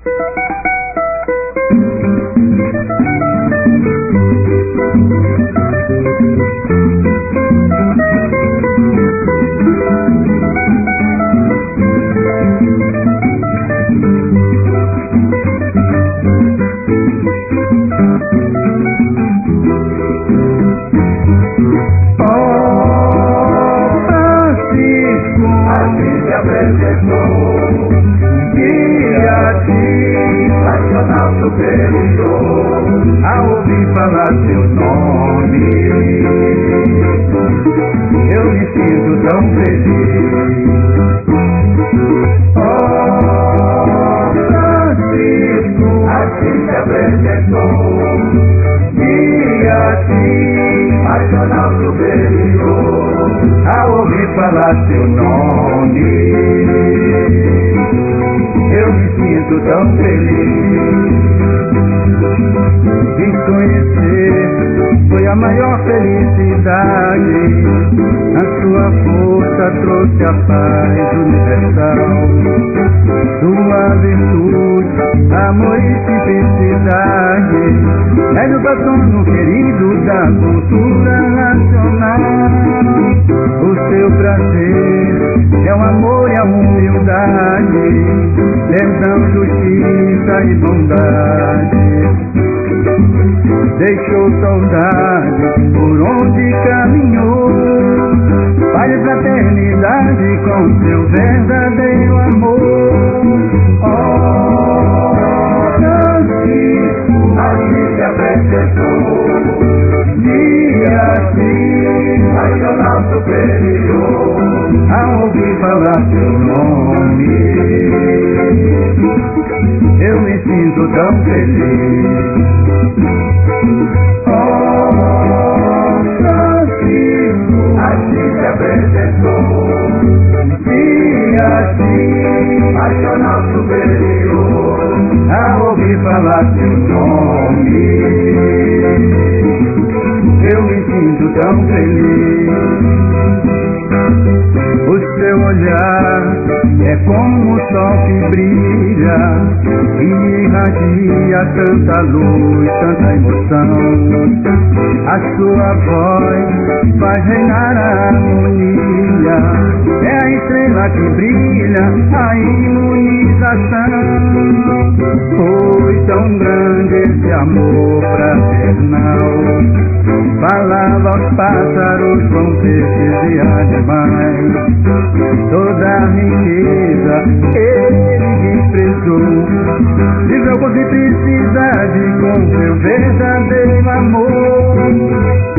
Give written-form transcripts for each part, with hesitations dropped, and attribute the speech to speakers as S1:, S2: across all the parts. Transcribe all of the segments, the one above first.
S1: Ao ouvir falar seu nome, eu me sinto tão feliz. Oh, Francisco, assim se apresentou, dia nacional superior. Ao ouvir falar seu nome, eu me sinto tão feliz. De conhecer foi a maior felicidade. A sua força trouxe a paz universal. Sua virtude, amor e simplicidade é o patrono querido da cultura nacional. O seu prazer é o amor e a humildade, perdão, justiça e bondade. Deixou saudade por onde caminhou, paz e fraternidade com seu verdadeiro amor. Oh, Francisco, assim se apresentou, dia nacional superior. Ao ouvir falar seu nome, eu me sinto tão feliz. Oh, Francisco, assim se apresentou, dia nacional superior. Ao ouvir falar seu nome, eu me sinto tão feliz. O seu olhar é como o sol que brilha e irradia tanta luz, tanta emoção. A sua voz faz reinar a harmonia, é a estrela que brilha, a imunização. Foi tão grande esse amor fraternal, falava aos pássaros, com peixes e animais. Toda a riqueza ele expressou, viveu com simplicidade, com seu verdadeiro amor. Oh,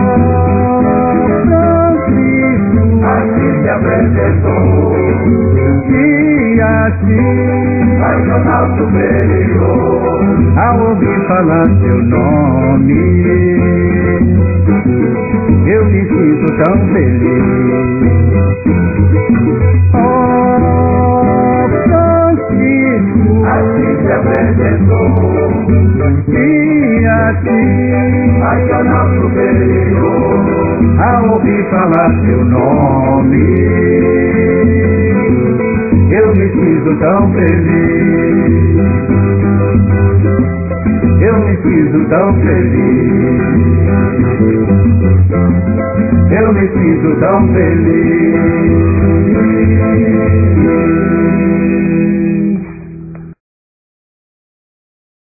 S1: Francisco, assim se apresentou, dia nacional superior. Ao ouvir falar seu nome, eu me sinto tão feliz. Oh, Francisco, assim se apresentou, dia nacional superior. Ao ouvir falar seu nome, eu me sinto tão feliz. Eu me sinto tão feliz. Eu me sinto tão feliz.